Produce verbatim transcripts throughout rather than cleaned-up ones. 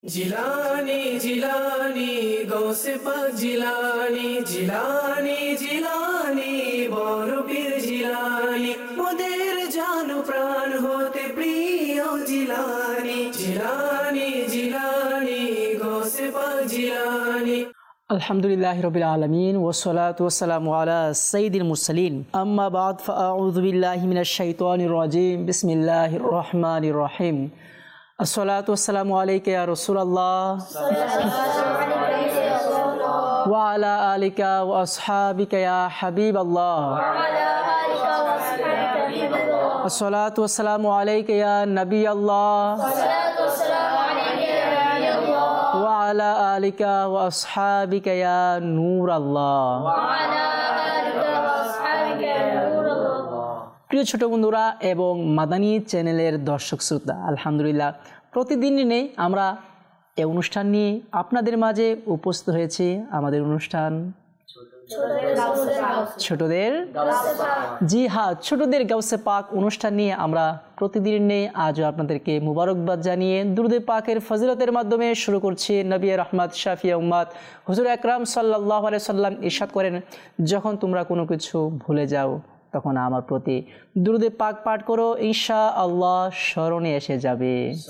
জিলানি জিলানি গৌসে পাক জিলানি জিলানি জিলানি বড় পীর জিলানি মোদের জান প্রাণ হতে প্রিয় জিলানি জিলানি জিলানি গৌসে পাক জিলানি। আলহামদুলিল্লাহি রাব্বিল আলামিন ওয়াসসালাতু ওয়াসসালামু আলা সাইয়্যিদিল মুরসালিন আম্মা বা'দ ফাআউযু বিল্লাহি মিনাশ শাইতানির রাজিম বিসমিল্লাহির রহমানির রহিম। আসসালাতু ওয়াসসালামু আলাইকা ইয়া রাসূলুল্লাহ ওয়া আলা আলিকা ওয়া আসহাবিকা ইয়া হাবিবাল্লাহ। আসসালাতু ওয়াসসালামু আলাইকা ইয়া নবিয়াল্লাহ ওয়া আলা আলিকা ওয়া আসহাবিকা ইয়া নূরাল্লাহ। প্রিয় ছোট বন্ধুরা এবং মাদানী চ্যানেলের দর্শক শ্রোতা, আলহামদুলিল্লাহ প্রতিদিনই নেই আমরা এই অনুষ্ঠান নিয়ে আপনাদের মাঝে উপস্থিত হয়েছি। আমাদের অনুষ্ঠান ছোটদের জি হ্যাঁ ছোটদের গাউসে পাক অনুষ্ঠান নিয়ে আমরা প্রতিদিন নেই আজও আপনাদেরকে মুবারকবাদ জানিয়ে দুরূদে পাকের ফজিলতের মাধ্যমে শুরু করছি। নবী রহমত শাফিয়ে উম্মত হুজুর আকরাম সাল্লাল্লাহু আলাইহি সাল্লাম ইরশাদ করেন, যখন তোমরা কোনো কিছু ভুলে যাও তখন আমার প্রতি দুরূদে পাক পাঠ করো, ইনশাআল্লাহ স্মরণে এসে যাবে।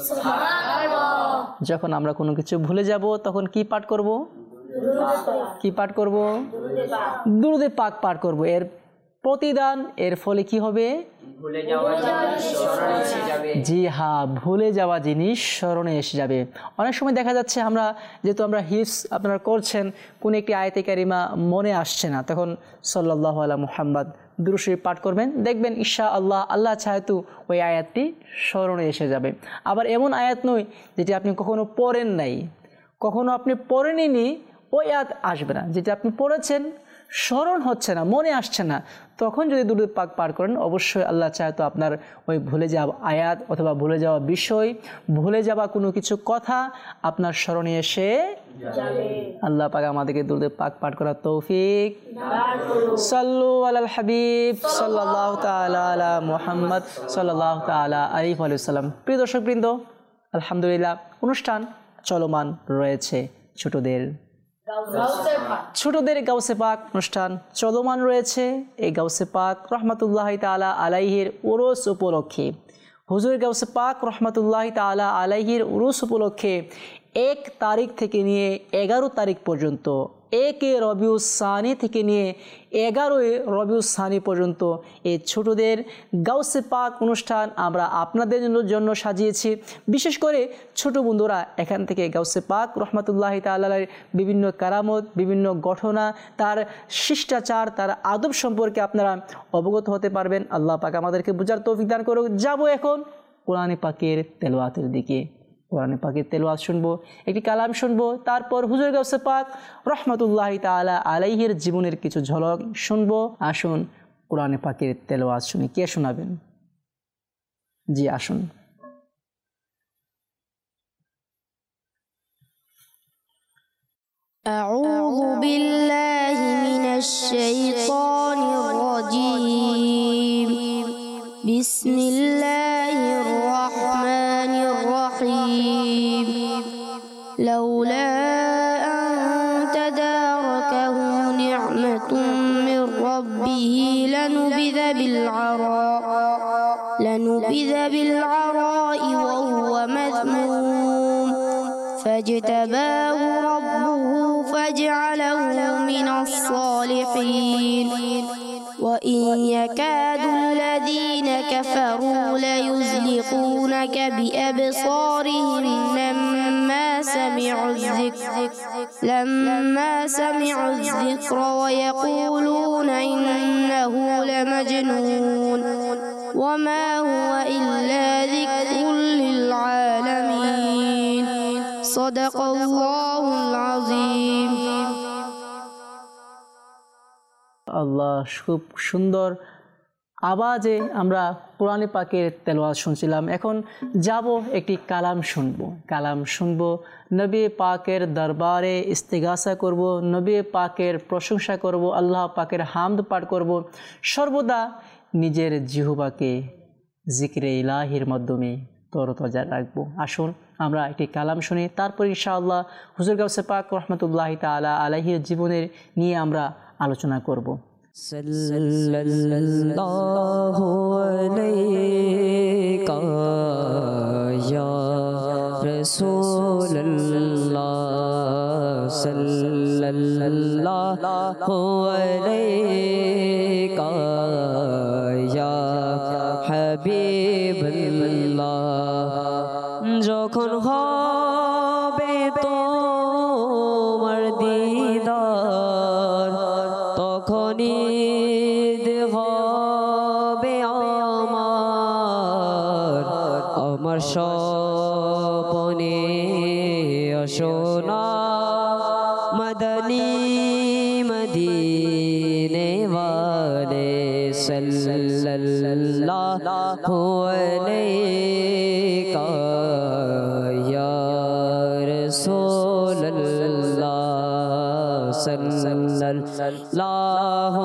যখন আমরা কোনো কিছু ভুলে যাব তখন কি পাঠ করব? কি পাঠ করব? দুরূদে পাক পাঠ করব। এর প্রতিদান এর ফলে কি হবে? ভুলে যাওয়া জিনিস স্মরণে এসে যাবে। জি হ্যাঁ, ভুলে যাওয়া জিনিস স্মরণে এসে যাবে। অনেক সময় দেখা যাচ্ছে আমরা যেহেতু আমরা হিফজ আপনারা করছেন, কোন একটি আয়াতে কারিমা মনে আসছে না, তখন সাল্লাল্লাহু আলা মুহাম্মদ দুরূদ শরীফ পাঠ করবেন, দেখবেন ইনশাআল্লাহ আল্লাহ চাহেতু ওই আয়াতটি স্মরণে এসে যাবে। আবার এমন আয়াত নয় যেটি আপনি কখনো পড়েন নাই, কখনো আপনি পড়েননি, ওই আয়াত আসবে না। যেটা আপনি পড়েছেন স্মরণ হচ্ছে না, মনে আসছে না, তখন যদি দুরূদ পাক পাঠ করেন অবশ্যই আল্লাহ চায় তো আপনার ওই ভুলে যাওয়া আয়াত অথবা ভুলে যাওয়া বিষয়, ভুলে যাওয়া কোনো কিছু কথা আপনার স্মরণে এসে যাবে। আল্লাহ পাক আমাদেরকে দুরূদ পাক পাঠ করার তৌফিক সাল্লু আলাল হাবিব সাল্লাল্লাহু তাআলা আলা মুহাম্মদ সাল্লাল্লাহু তাআলা আলাইহি ওয়াসাল্লাম। প্রিয় দর্শকবৃন্দ, আলহামদুলিল্লাহ অনুষ্ঠান চলমান রয়েছে। ছোটদের ছোটদের গাউসে পাক অনুষ্ঠান চলমান রয়েছে। এই গাউসে পাক রহমাতুল্লাহি তাআলা আলাইহির উরুস উপলক্ষে, হুজুর গাউসে পাক রহমাতুল্লাহি তাআলা আলাইহির উরুস উপলক্ষে এক তারিখ থেকে নিয়ে এগারো তারিখ পর্যন্ত, একে রবিউস সানি থেকে নিয়ে এগারোই রবিউস সানি পর্যন্ত এই ছোটদের গাউসে পাক অনুষ্ঠান আমরা আপনাদের জন্য সাজিয়েছি। বিশেষ করে ছোট বন্ধুরা এখান থেকে গাউসে পাক রহমাতুল্লাহি তাআলার বিভিন্ন কারামত, বিভিন্ন ঘটনা, তার শিষ্টাচার, তার আদব সম্পর্কে আপনারা অবগত হতে পারবেন। আল্লাহ পাক আমাদেরকে বুঝার তৌফিক দান করুক। যাব এখন কোরআনে পাকের তেলাওয়াতের দিকে। কোরআনে পাকের তেলাওয়াত শুনবো, একটি কালাম শুনবো, তারপর হুজুর গাউসে পাক রহমাতুল্লাহি তাআলা আলাইহির জীবনের কিছু ঝলক শুনবো। আসুন কোরআনে পাকের তেলাওয়াত শুনি। কে শোনাবেন? জি আসুন। আউযু বিল্লাহি মিনাশ শাইতানির রাজীম। বিসমিল্লাহির রহমানির রহিম। লাউলা আন তাদারাকাহু নি'মাতুম মির রাব্বিহি লানুবিযা বিল আরা লানুবিযা বিল আরা'i ওয়া হুয়া মাযমুম فاجتباه ربه فجعله من الصالحين وإن يكاد الذين كفروا ليزلقونك بأبصارهم لما سمعوا الذكر لما سمعوا الذكر ويقولون إنه لمجنون وما هو إلا ذكر للعالمين صدق الله العظيم। আল্লাহ, খুব সুন্দর আওয়াজে আমরা কোরআনে পাকের তেলাওয়াত শুনছিলাম। এখন যাব একটি কালাম শুনব। কালাম শুনব, নবী পাকের দরবারে ইস্তিগাসা করব, নবী পাকের প্রশংসা করব, আল্লাহ পাকের হামদ পাঠ করব। সর্বদা নিজের জিহ্বাকে জিকরে ইলাহির মাধ্যমে তরতাজা রাখবো। আসুন আমরা একটি কালাম শুনি, তারপর ইনশাআল্লাহ হুজুর গাউসে পাক রহমতুল্লাহি তাআলা আলাইহির জীবনের নিয়ে আমরা আলোচনা করব। সাল্লাল্লাহু আলাইকা ইয়া রাসূলুল্লাহ, সাল্লাল্লাহু আলাইকা ইয়া হাবিবাল্লাহ। যখন হবে তোমার দিদার, তখনই হবে আমার আমার স্বপ্নে সোনা মদনী মদিনে वाले सल्लल्लाहु अलैका या रसूलल्लाह, सल्लल्लाहु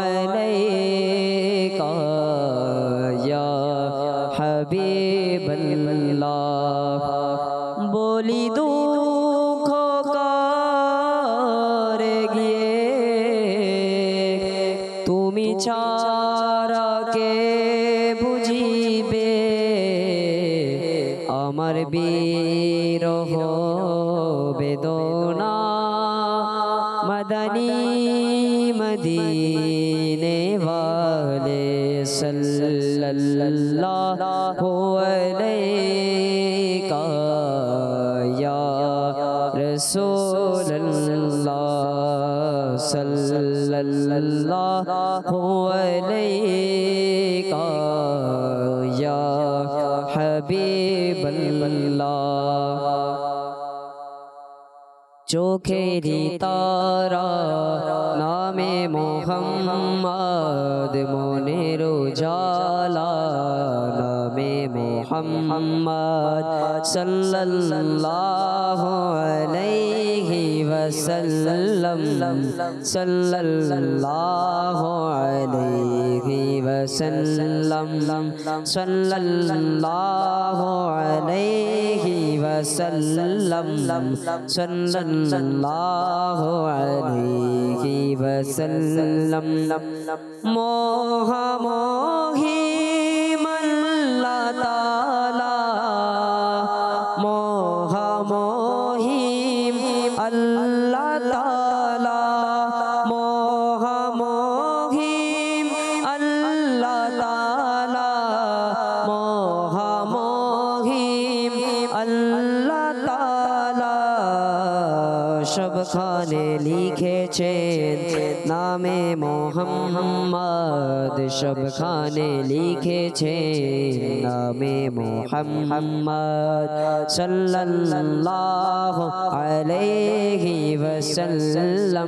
अलैका या हबीबल्लाह। बोली दुख करे গিয়ে তুমি ছাড়া কে বুঝিবে আমার বিরহ বেদনা মদনী মদিনে वाले सल्लल्लाहु अलैका या रसूलल्लाह, सल्लल्लाहु अलैका या हबीबल्लाह। চোখেরি তারা নামে মোহাম্মদ, মনের উজালা নামে মোহাম্মদ, সাল্লাল্লাহু আলাইহি ওয়াসাল্লাম, সাল্লাল্লাহু আলাইহি ওয়াসাল্লাম, সাল্লাল্লাহু আলাইহি ওয়াসাল্লাম, সাল্লাল্লাহু আলাইহি ওয়াসাল্লাম। মোহামোহি আল্লাহ তাআলা, মোহামোহি আল্লাহ তাআলা, মোহামোহি আল্লাহ তাআলা, মোহামোহি আল্লাহ তাআলা। সবখানে লিখেছেন নামে মোহাম্মদ, সবখানে লিখেছেন নামে মোহাম্মদ, সাল্লাল্লাহু আলাইহি ওয়াসাল্লাম,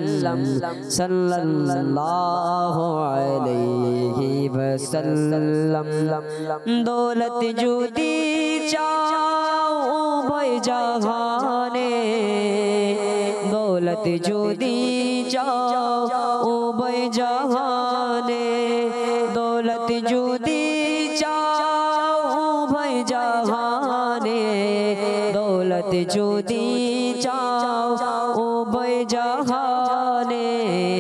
সাল্লাল্লাহু আলাইহি ওয়াসাল্লাম। দৌলত যদি চাও উভয় জাহানে, দৌলত যদি চাও উভয় জাহানে, দৌলত যদি চাও উভয় জাহানে, দৌলত যদি চাও উভয় জাহানে।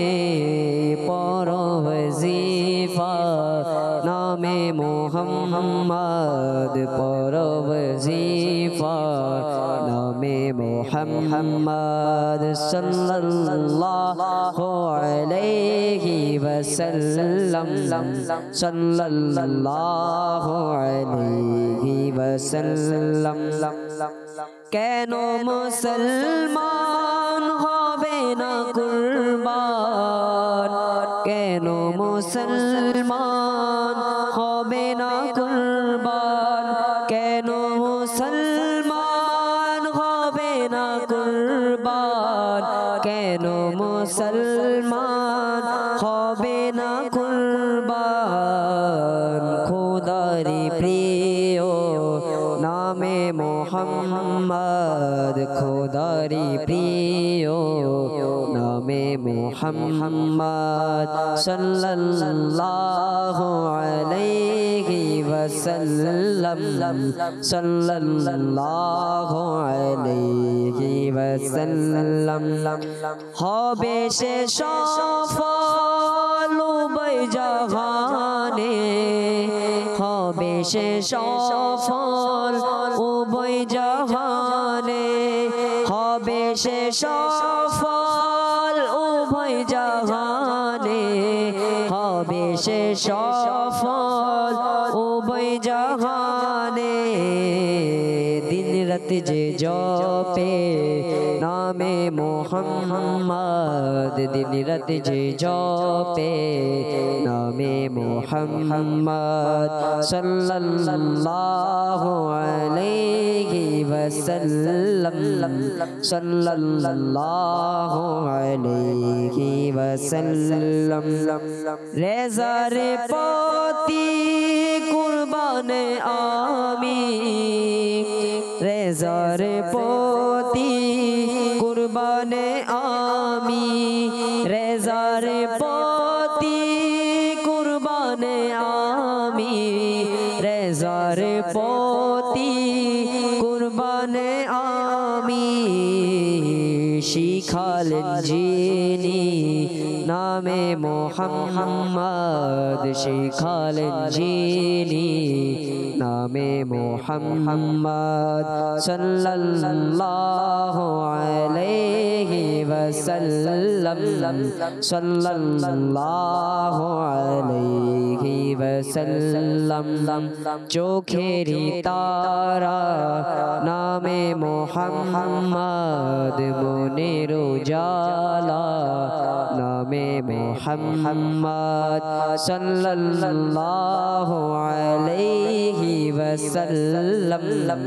পর ওয়াজিফা নামে মোহাম্মদ, পর ওয়াজিফা নামে মোহাম্মদ, সাল্লাল্লাহু আলাইহি ওয়াসাল্লাম, সাল্লাল্লাহু আলাইহি ওয়াসাল্লাম। কেন মুসলমান হবে না কুরবান, কেন মুসলমান হবে না কুরবান, কেন মুসলমান হবে না কুরবান, কেন মুসলমান হবে না কুরবান। খোদারি প্রিয় নামে মোহাম্মদ, খোদারি প্রিয় নামে नामे मोहम्मद सल्लल्लाहु अलैहि वसल्लम सल्लल्लाहु अलैहि वसल्लम হবে সে সফল উভয় জাহানে হবে সে সফল উভয় জাহানে হবে সে সফল উভয় জাহানে হবে সে সফল উভয় জাহানে দিন রাত যে জপে নামে মোহাম্মদ দিন রাত যে জপে নামে মোহাম্মদ সাল্লাল্লাহু আলাইহি ওয়াসাল্লাম সাল্লাল্লাহু আলাইহি ওয়াসাল্লাম রেজারে পতি কুরবানে আমি রেজারে পতি কুরবানে আমি রেজারে পতি কুরবানে আমি রেজারে পতি কুরবানে আমি শিখালেন যিনি নামে মোহাম্মদ শিখালেন যিনি নামে মোহাম্মদ সাল্লাল্লাহু আলাইহি ওয়াসাল্লাম সাল্লাল্লাহু আলাইহি ওয়াসাল্লাম চোখেরি তারা নামে মোহাম্মদ মনের উজালা নামে মোহাম্মদ সাল্লাল্লাহু আলাইহি ওয়াসাল্লাম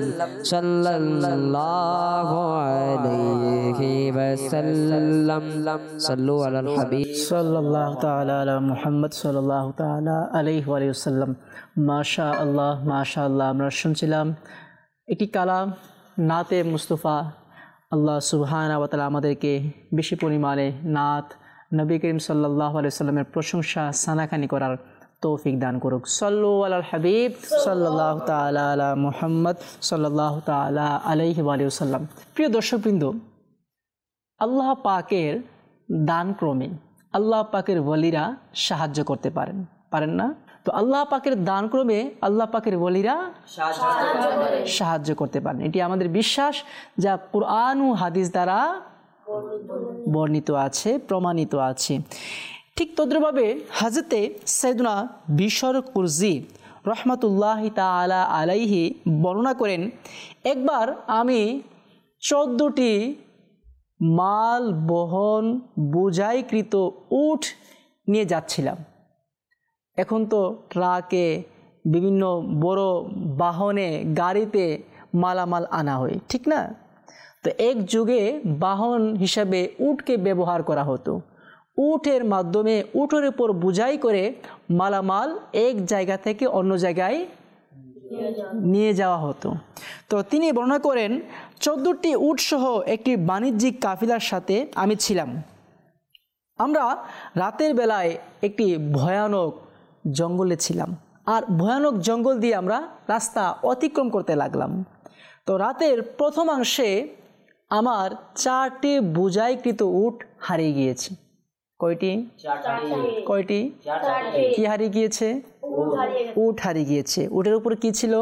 সাল্লাল্লাহু আলাইহি ওয়াসাল্লাম সাল্লু আলাল হাবিব সাল্লাল্লাহু তাআলা আলা মুহাম্মদ সাল্লাল্লাহু তাআলা আলাইহি ওয়া সাল্লাম। মাশাআল্লাহ মাশাআল্লাহ। আমরা শুনছিলাম একটি কালাম নাতে মুস্তাফা। আল্লাহ সুবহানাহু ওয়া তাআলা আমাদেরকে বেশি পরিমাণে নাত নবী করিম সাল্লাল্লাহু আলাইহি সাল্লামের প্রশংসা সানাখানি করার তৌফিক দান করুক। সাল্লু আলাল হাবিব সাল্লাল্লাহু তাআলা আলা মুহাম্মদ সাল্লাল্লাহু তাআলা আলাইহি ওয়া সাল্লাম। প্রিয় দর্শকবৃন্দ, আল্লাহ পাকের দানক্রমে আল্লাহ পাকের ওয়ালিরা সাহায্য করতে পারেন পারেন না? তো আল্লাহ পাকের দানক্রমে আল্লাহ পাকের ওয়ালিরা সাহায্য করতে পারেন, এটি আমাদের বিশ্বাস, যা কুরআন ও হাদিস দ্বারা বর্ণিত আছে, প্রমাণিত আছে। ঠিক তদ্রুপভাবে হযরতে সাইয়েদুনা বিশর কুরজি রহমাতুল্লাহি তাআলা আলাইহি বর্ণনা করেন, একবার আমি চোদ্দটি মাল বহন বোঝাইকৃত উট নিয়ে যাচ্ছিলাম। এখন তো ট্রাকে বিভিন্ন বড় বাহনে গাড়িতে মালামাল আনা হয়, ঠিক না? তো এক যুগে বাহন হিসাবে উটকে ব্যবহার করা হতো। উটের মাধ্যমে উটের উপর বোঝাই করে মালামাল এক জায়গা থেকে অন্য জায়গায় নিয়ে যাওয়া হতো। তো তিনি বর্ণনা করেন, চোদ্দটি উট সহ একটি বাণিজ্যিক কাফিলার সাথে আমি ছিলাম। আমরা রাতের বেলায় একটি ভয়ানক জঙ্গলে ছিলাম, আর ভয়ানক জঙ্গল দিয়ে আমরা রাস্তা অতিক্রম করতে লাগলাম। তো রাতের প্রথমাংশে আমার চারটি বোঝাইকৃত উট হারিয়ে গিয়েছে। কয়টি? কয়টি? কি হারিয়ে গিয়েছে? উট হারিয়ে গিয়েছে। উটের উপর কি ছিল?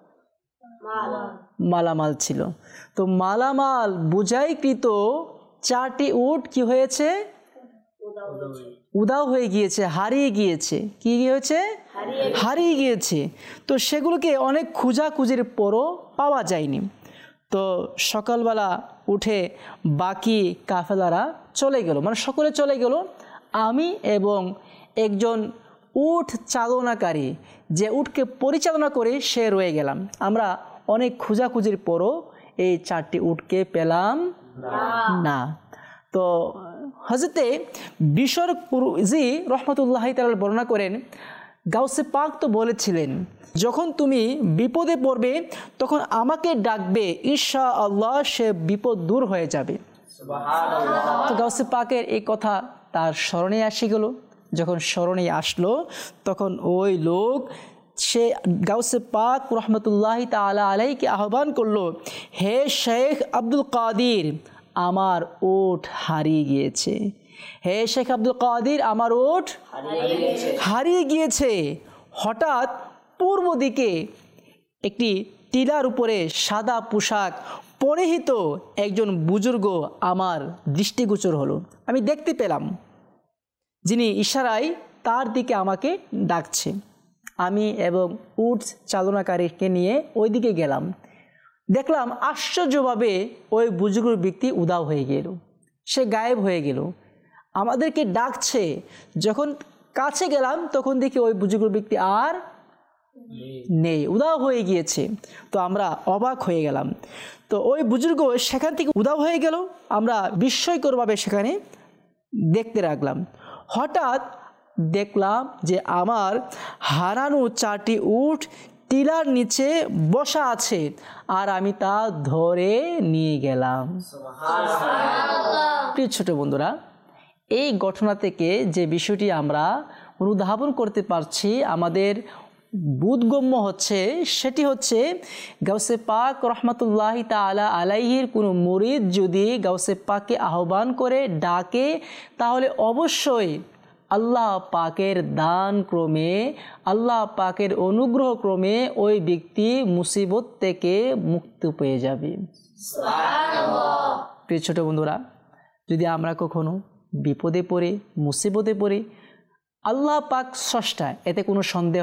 মালামাল ছিল। তো মালামাল বোঝাইকৃত চারটি উট কি হয়েছে? উধাও হয়ে গিয়েছে, হারিয়ে গিয়েছে। কি হয়েছে? হারিয়ে গিয়েছে। তো সেগুলোকে অনেক খোঁজাখুঁজির পরও পাওয়া যায়নি। তো সকালবেলা উঠে বাকি কাফেলারা চলে গেল, মানে সকলে চলে গেল, আমি এবং একজন উট চালনাকারী, যে উটকে পরিচালনা করে, সে রয়ে গেলাম। আমরা অনেক খোঁজাখুঁজির পরও এই চারটি উটকে পেলাম না। তো হযরতে বিশর কুরজি রহমাতুল্লাহি তাআলা বর্ণনা করেন, গাউসে পাক তো বলেছিলেন, যখন তুমি বিপদে পড়বে তখন আমাকে ডাকবে, ইনশাআল্লাহ সে বিপদ দূর হয়ে যাবে। সুবহানাল্লাহ। তো গাউসে পাকের এই কথা তার স্মরণে আসি গেল। যখন স্মরণে আসলো তখন ওই লোক সে গাউসে পাক রহমতুল্লাহি তাআলা আলাইহিকে আহ্বান করলো, হে শেখ আব্দুল কাদির, আমার ওট হারিয়ে গিয়েছে। হে শেখ আব্দুল কাদির, আমার ওট হারিয়ে গিয়েছে। হঠাৎ পূর্ব দিকে একটি টিলার উপরে সাদা পোশাক পরিহিত একজন বুজুর্গ আমার দৃষ্টিগোচর হলো। আমি দেখতে পেলাম যিনি ইশারায় তার দিকে আমাকে ডাকছে। আমি এবং উট চালনাকারীকে নিয়ে ওই দিকে গেলাম। দেখলাম আশ্চর্যভাবে ওই বুজুর্গ ব্যক্তি উধাও হয়ে গেল, সে গায়েব হয়ে গেল, আমাদেরকে ডাকছে। যখন কাছে গেলাম তখন দেখি ওই বুজুর্গ ব্যক্তি আর নেই, উধাও হয়ে গিয়েছে। তো আমরা অবাক হয়ে গেলাম। তো ওই বুজুর্গ সেখান থেকে উধাও হয়ে গেল, আমরা বিস্ময়করভাবে সেখানে দেখতে লাগলাম। হঠাৎ দেখলাম যে আমার হারানো চারটি উট টিলার নিচে বসা আছে আর আমি তা ধরে নিয়ে গেলাম। প্রিয় ছোট বন্ধুরা, এই ঘটনা থেকে যে বিষয়টি আমরা অনুধাবন করতে পারছি, আমাদের বোধগম্য হচ্ছে, সেটি হচ্ছে গাউসে পাক রহমতুল্লাহি তাআলা আলাইহির কোনো মুরিদ যদি গাউসে পাককে আহ্বান করে ডাকে, তাহলে অবশ্যই আল্লাহ পাকের দান ক্রমে, আল্লাহ পাকের অনুগ্রহ ক্রমে ওই ব্যক্তি মুসিবত থেকে মুক্তি পেয়ে যাবে। প্রিয় ছোট বন্ধুরা, যদি আমরা কখনো বিপদে পড়ে, মুসিবতে পড়ে, আল্লাহ পাক স্রষ্টা, এতে কোনো সন্দেহ।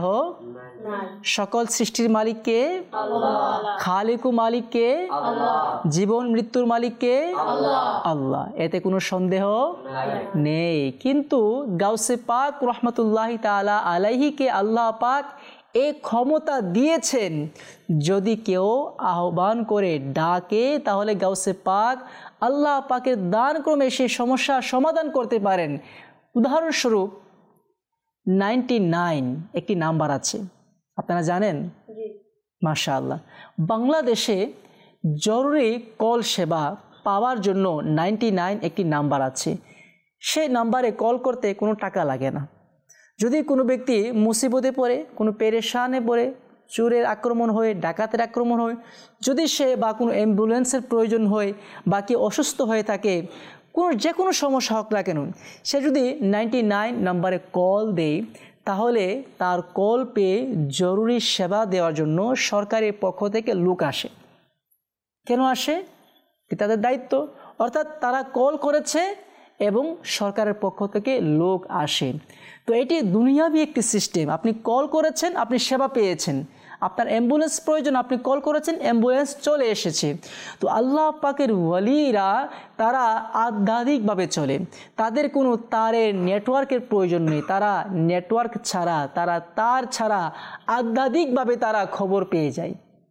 সকল সৃষ্টির মালিককে, খালিক ও মালিককে, জীবন মৃত্যুর মালিককে আল্লাহ, এতে কোনো সন্দেহ নেই। কিন্তু গাউসে পাক রহমতুল্লাহি তাআলা আলাইহিকে আল্লাহ পাক এই ক্ষমতা দিয়েছেন, যদি কেউ আহ্বান করে ডাকে তাহলে গাউসে পাক আল্লাহ পাকের দান ক্রমে সেই সমস্যার সমাধান করতে পারেন। উদাহরণস্বরূপ নাইনটি নাইন একটি নাম্বার আছে, আপনারা জানেন? মাশাআল্লাহ। বাংলাদেশে জরুরি কল সেবা পাওয়ার জন্য নাইনটি নাইন একটি নাম্বার আছে। সেই নাম্বারে কল করতে কোনো টাকা লাগে না। যদি কোনো ব্যক্তি মুসিবতে পড়ে, কোনো পেরেশানে পড়ে, চোরের আক্রমণ হয়, ডাকাতের আক্রমণ হয়, যদি সে বা কোনো অ্যাম্বুলেন্সের প্রয়োজন হয় বা কি অসুস্থ হয়ে থাকে, কোনো যে কোনো সমস্যা হোক না কেন, সে যদি নাইনটি নাইন নাম্বারে কল দেয় তাহলে তার কল পেয়ে জরুরি সেবা দেওয়ার জন্য সরকারের পক্ষ থেকে লোক আসে। কেন আসে? তাদের দায়িত্ব, অর্থাৎ তারা কল করেছে এবং সরকারের পক্ষ থেকে লোক আসে। তো এটি দুনিয়াবি একটি সিস্টেম। আপনি কল করেছেন, আপনি সেবা পেয়েছেন। আপনার অ্যাম্বুলেন্স প্রয়োজন, আপনি কল করেছেন, অ্যাম্বুলেন্স চলে এসেছে। তো আল্লাহ পাকের ওয়ালিরা তারা আধ্যাত্মিকভাবে চলে, তাদের কোনো তারের নেটওয়ার্কের প্রয়োজন নেই। তারা নেটওয়ার্ক ছাড়া, তারা তার ছাড়া আধ্যাত্মিকভাবে তারা খবর পেয়ে যায়।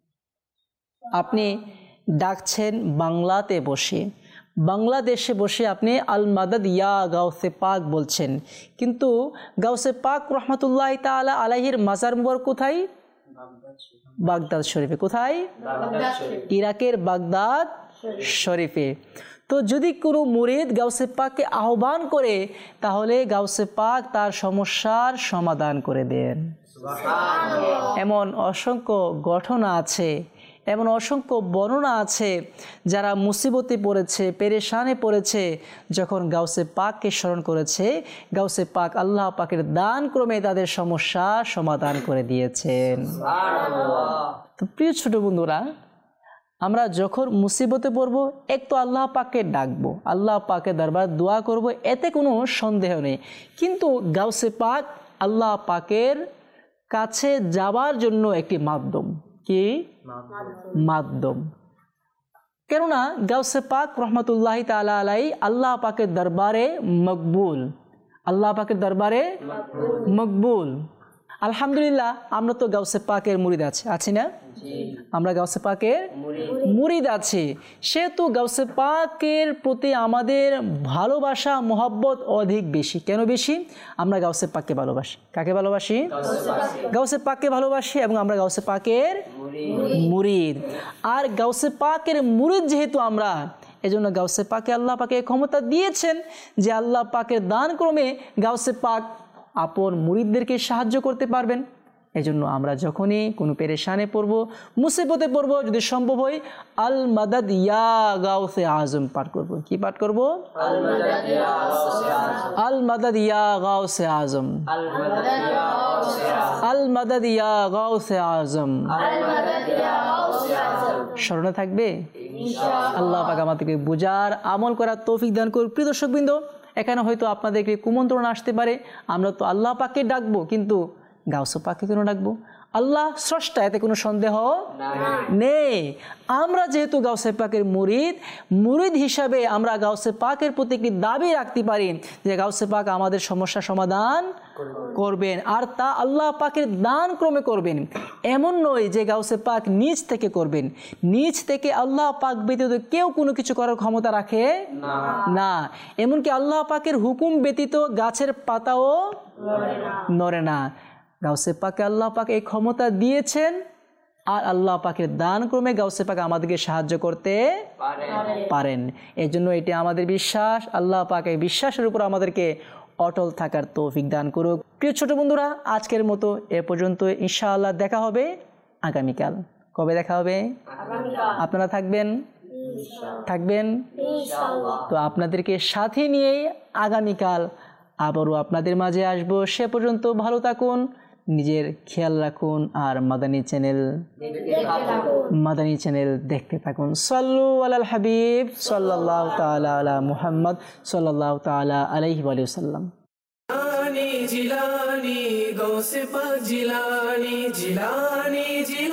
আপনি ডাকছেন বাংলাতে বসে, বাংলাদেশে বসে আপনি আল মাদাদ ইয়া গাউসে পাক বলছেন, কিন্তু গাউসে পাক রহমতুল্লাহি তাআলা আলাইহির মাজার মুবারক কোথায়? বাগদাদ শরীফে। কোথায়? ইরাকের বাগদাদ শরীফে। তো যদি কোনো মুরিদ গাউসে পাককে আহ্বান করে তাহলে গাউসে পাক তার সমস্যার সমাধান করে দেন। এমন অসংখ্য ঘটনা আছে, এমন অসংখ্য বর্ণনা আছে, যারা মুসিবতে পড়েছে, পেরেশানে পড়েছে, যখন গাউসে পাককে স্মরণ করেছে, গাউসে পাক আল্লাহ পাকের দান ক্রমে তাদের সমস্যা সমাধান করে দিয়েছেন। তো প্রিয় ছোট বন্ধুরা, আমরা যখন মুসিবতে পড়ব, এক তো আল্লাহ পাককে ডাকবো, আল্লাহ পাকের দরবার দোয়া করব, এতে কোনো সন্দেহ নেই। কিন্তু গাউসে পাক আল্লাহ পাকের কাছে যাওয়ার জন্য একটি মাধ্যম। কি মাধ্যম? কেননা গাউসে পাক রহমতুল্লাহি তাআলা আলাইহি আল্লাহ পাকের দরবারে মকবুল, আল্লাহ পাকের দরবারে মকবুল। আলহামদুলিল্লাহ, আমরা তো গাউসে পাকের মুরিদ আছি, আছি না? আমরা গাউসে পাকের মুরিদ আছি, সেহেতু গাউসে পাকের প্রতি আমাদের ভালোবাসা, মোহাব্বত অধিক বেশি। কেন বেশি? আমরা গাউসে পাককে ভালোবাসি। কাকে ভালোবাসি? গাউসে পাককে ভালোবাসি এবং আমরা গাউসে পাকের মুরিদ। আর গাউসে পাকের মুরিদ যেহেতু আমরা, এজন্য গাউসে পাকে আল্লাহ পাকে ক্ষমতা দিয়েছেন যে আল্লাহ পাকের দান ক্রমে গাউসে পাক আপন মুরিদদেরকে সাহায্য করতে পারবেন। এজন্য আমরা যখনই কোনো পেরেশানে পড়ব, মুসিবতে পড়ব, যদি সম্ভব হয় আল মাদাদ ইয়া গাউসে আজম পাঠ করব। কি পাঠ করব? আল মাদাদ ইয়া গাউসে আজম, আল মাদাদ ইয়া গাউসে আজম। স্মরণে থাকবে? আল্লাহ পাক আমাদেরকে বুঝার আমল করার তৌফিক দান করুন। প্রিয় দর্শকবৃন্দ, এখানে হয়তো আপনাদেরকে কুমন্ত্রণা আসতে পারে, আমরা তো আল্লাহ পাককে ডাকবো, কিন্তু গাউসে পাককে কেন ডাকবো? আল্লাহ স্রষ্টা, এতে কোনো সন্দেহ নেই। আমরা যেহেতু গাউসে পাকের মুরিদ, মুরিদ হিসাবে আমরা গাউসে পাকের প্রতি একটি দাবি রাখতে পারি যে গাউসে পাক আমাদের সমস্যা সমাধান করবেন, আর তা আল্লাহ পাকের দান ক্রমে করবেন। এমন নয় যে গাউসে পাক নিজ থেকে করবেন, নিজ থেকে আল্লাহ পাক ব্যতীত কেউ কোনো কিছু করার ক্ষমতা রাখে না। এমনকি আল্লাহ পাকের হুকুম ব্যতীত গাছের পাতাও নড়ে না। গাউসে পাকে আল্লাহ পাক এই ক্ষমতা দিয়েছেন, আর আল্লাহ পাকের দান ক্রমে গাউসে পাক আমাদেরকে সাহায্য করতে পারেন। এই জন্য এটি আমাদের বিশ্বাস। আল্লাহ পাক এই বিশ্বাসের উপর আমাদেরকে অটল থাকার তৌফিক দান করুক। প্রিয় ছোট বন্ধুরা, আজকের মতো এ পর্যন্ত। ইনশাআল্লাহ দেখা হবে আগামীকাল। কবে দেখা হবে? আপনারা থাকবেন থাকবেন তো আপনাদেরকে সাথে নিয়েই আগামীকাল আবারও আপনাদের মাঝে আসবো। সে পর্যন্ত ভালো থাকুন, নিজের খেয়াল রাখুন, আর মাদানী চ্যানেল মাদানী চ্যানেল দেখতে থাকুন। সাল্লু আলাল হাবিব সাল্লাল্লাহু তাআলা আলা মুহাম্মদ সাল্লাল্লাহু তাআলা আলাইহি ওয়া সাল্লাম। জিলানি জিলানি গৌসে পাক জিলানি জিলানি জিলানি